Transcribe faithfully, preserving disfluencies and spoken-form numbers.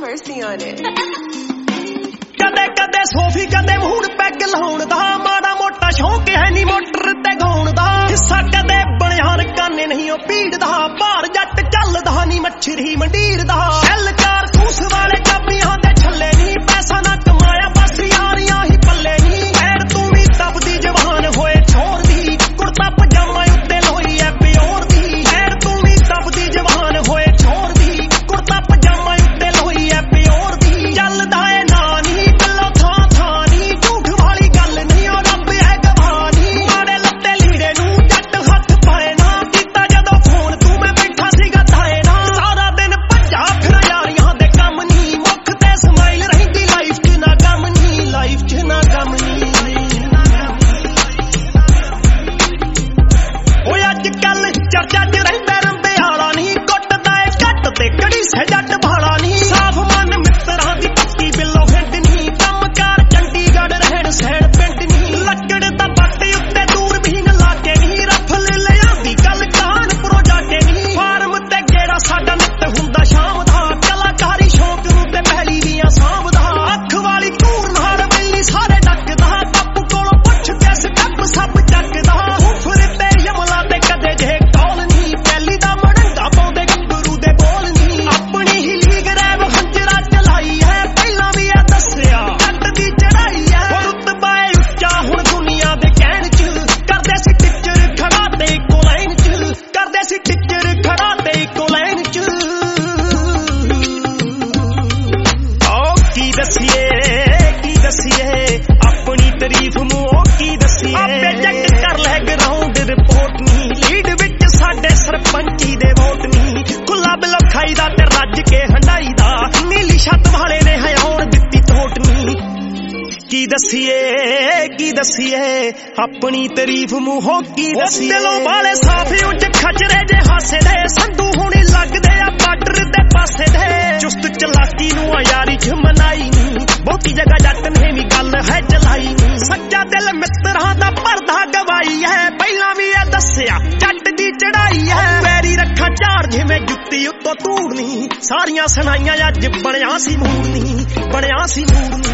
mercy on it. ਕਦੇ ਕਦੇ ਸੋਫੀ ਕਦੇ ਮੂਡ ਪੈਗ ਲਾਉਣ ਦਾ ਮਾੜਾ ਮੋਟਾ ਸ਼ੌਂਕ ਹੈ ਨੀ ਮੋਟਰ ਤੇ ਗਾਉਣ ਦਾ ਹਿੱਸਾ ਕਦੇ ਬਣਿਆ ਰਕਾਨੇ ਨਹੀਂ ਉਹ ਭੀੜ ਦਾ ਭਾਰ ਜੱਟ ਚੱਲਦਾ ਨੀ ਮੱਛਰੀ ਮੰਡੀਰ ਦਾ ਐਲ ਚਾਰ ਕੂਸ ਵਾਲੇ ਕਾਪੀਆਂ ਦੇ ਛੱਲੇ ਨੀ ਪੈਸਾ ਨਾ ਕਮਾਇਆ ਬਸ ਯਾਰੀਆਂ ਹੀ ਪੱਲੇ ਨੀ ਪੈਰ ਤੂੰ ਵੀ ਤਪਦੀ ਜਵਾਨ ਹੋਏ ਛੋਰ ਦੀ ਕੁੜਤਾ ਪਜਾਮਾ ਉੱਤੇ ਲੋਈ ਐ ਪਿਓਰ ਦੀ ਪੈਰ ਤੂੰ ਵੀ ਤਪਦੀ ਜਵਾਨ ਹੋਏ ਛੋਰ ਦੀ ਕੁੜਤਾ ਪਜਾਮਾ ਉੱਤੇ ਲੋਈ ਐ ਪਿਓਰ ਦੀ ਚੱਲਦਾ ਏ ਨਾ ਨੀ ਬਿੱਲੋ ਥਾਂ ਥਾਂ ਨੀ ਝੂਠ ਵਾਲੀ ਗੱਲ ਨਹੀਂ ਉਹ ਰੱਬ ਹੈ ਗਵਾਹ ਨੀ ਮਾੜੇ ਲੱਤੇ ਲੀੜੇ ਨੂੰ ਜੱਟ ਹੱਥ ਪਾਏ ਨਾ ਕੀਤਾ ਜਦੋਂ ਫੋਨ ਤੂੰ ਮੈਂ ਬੈਠਾ ਸੀਗਾ ਥਾਏ ਨਾ ਸਾਰਾ ਦਿਨ ਭੱਜਾ ਫਿਰ ਯਾਰੀਆਂ ਦੇ ਕੰਮ ਨੀ ਮੁੱਖ ਤੇ ਸਮਾਈਲ ਰਹਿੰਦੀ ਲਾਈਫ 'ਚ ਨਾ ਗਮ ਨੀ ਲਾਈਫ 'ਚ ਨਾ ਗਮ ਨੀ ਓਏ ਅੱਜ ਕੱਲ ਚਰਚਾ 'ਚ ਰਹਿੰਦਾ ਰੰਬੇ ਵਾਲਾ ਨੀ ਕੁੱਟਦਾ ਏ ਘੱਟ ਤੇ ਕੜੀ ਸੇ ਜੱਟ ਭਾਲਾ ਨੀ ਸਾਫ ਮਨ ਮਿੱਤਰਾਂ ਦੀ ਪੱਕੀ ਬਿੱਲੋ ਹਿੰਡ ਨੀ ਕੰਮਕਾਰ ਚੰਡੀਗੜ੍ਹ ਰਹਿਣ ਸੈਣ ਪਿੰਡ ਨੀ ਲੱਕੜ ਦਾ ਬੱਟ ਉੱਤੇ ਦੂਰਬੀਨ ਲਾ ਕੇ ਨੀ ਰਫਲ ਲਿਆਂਦੀ ਗੱਲ ਕਾਨਪੁਰੋਂ ਜਾ ਕੇ ਨੀ ਫਾਰਮ ਤੇ ਗੇੜਾ ਸਾਡਾ ਨਿੱਤ ਹੁੰਦਾ ਸ਼ਾਮ ਦਾ ਕਲਾਕਾਰੀ ਸ਼ੌਂਕ ਨੂੰ ਤੇ ਪਹਿਲੀ ਦੀਆਂ ਸਾਂਭਦਾ ਅੱਖ ਵਾਲੀ ਧੂਰ ਨਾਲ ਵੇਲੀ ਸਾਰੇ ਡੱਕਦਾ ਬਾਪੂ ਕੋਲੋਂ ਪੁੱਛ ਕੇ ਸਟੈਪ ਸਭ ਚੱਕਦਾ ਉਫਰ ਤੇ ਯਮਲਾ ਤੇ ਕਦੇ ਜੇ ਕੌਲ ਨੀ ਪਹਿਲੀ ਦਾ ਮੜੰਗਾ ਪਾਉਂਦੇ ਗੱਭਰੂ ਦੇ ਬੋਲ ਨੀ ਆਪਣੀ ਹੀ ਲੀਗ ਰੈਵ ਹੰਜਰਾ ਚਲਾਈ ਹੈ ਪਹਿਲਾਂ ਵੀ ਇਹ ਦੱਸਿਆ ਜੱਟ ਦੀ ਚੜਾਈ ਹੈ ਰੁਤਬਾ ਏ ਉੱਚਾ ਹੁਣ ਦੁਨੀਆ ਦੇ ਕਹਿਣ 'ਚ ਕਰਦੇ ਸੀ ਟਿੱਚਰ ਖੜਾ ਤੇ ਇੱਕੋ ਲਾਈਨ 'ਚ ਕਰਦੇ ਸੀ ਟਿੱਚਰ ਖੜਾ ਤੇ ਇੱਕੋ ਲਾਈਨ 'ਚ ਓ ਕੀ ਦੱਸੀਏ ਕੀ ਦੱਸੀਏ ਆਪਣੀ ਤਾਰੀਫ ਮੂੰਹੋਂ ਕੀ ਦੱਸੀਏ ਆਪੇ ਚੈੱਕ ਕਰ ਲੈ ਗਰਾਊਂਡ ਰਿਪੋਰਟ ਨੀ ਲੀਡ ਵਿੱਚ ਸਾਡੇ ਸਰਪੰਚੀ ਦੇ ਵੋਟ ਨੀ ਖੁੱਲਾ ਬਿੱਲੋ ਖਾਈਦਾ ਤੇ ਰੱਜ ਕੇ ਹੰਡਾਈ ਦਾ ਨੀਲੀ ਛੱਤ ਵਾਲੇ ਨੇ ਹਯਾਉਣ ਦਿੱਤੀ ਤੋਟ ਨੀ ਕੀ ਦੱਸੀਏ ਕੀ ਦੱਸੀਏ ਆਪਣੀ ਤਾਰੀਫ ਮੂੰਹੋਂ ਕੀ ਦੱਸੀਏ ਦਿਲੋਂ ਵਾਲੇ ਸਾਫ ਉੱਚ ਖਚਰੇ ਜੇ ਹਾਸੇ ਦੇ ਸੰਧੂ ਹੁਣੀ ਲੱਗਦੇ ਆ ਬਾਰਡਰ ਦੇ ਪਾਸੇ ਦੇ ਚੁਸਤ ਚਲਾਕੀ ਨੂੰ ਆ ਯਾਰੀ 'ਚ ਮਨਾਈ ਨੀ ਬਹੁਤੀ ਜਗ੍ਹਾ ਜੱਟ ਨੇ ਵੀ ਗੱਲ ਹੈ ਚਲਾਈ ਨੀ ਸੱਚਾ ਦਿਲ ਮਿੱਤਰਾਂ ਦਾ ਭਰਦਾ ਗਵਾਈ ਹੈ ਪਹਿਲਾਂ ਵੀ ਇਹ ਦੱਸਿਆ ਜੱਟ ਦੀ ਚੜਾਈ ਹੈ ਪੈਰੀ ਰੱਖਾਂ ਝਾੜ ਜਿਵੇਂ ਜੁੱਤੀ ਉੱਤੋਂ ਧੂੜ ਨੀ ਸਾਰੀਆਂ ਸੁਣਾਈਆਂ ਅੱਜ ਬਣਿਆ ਸੀ ਮੂਡ ਨੀ ਬਣਿਆ ਸੀ ਮੂਡ ਨੀ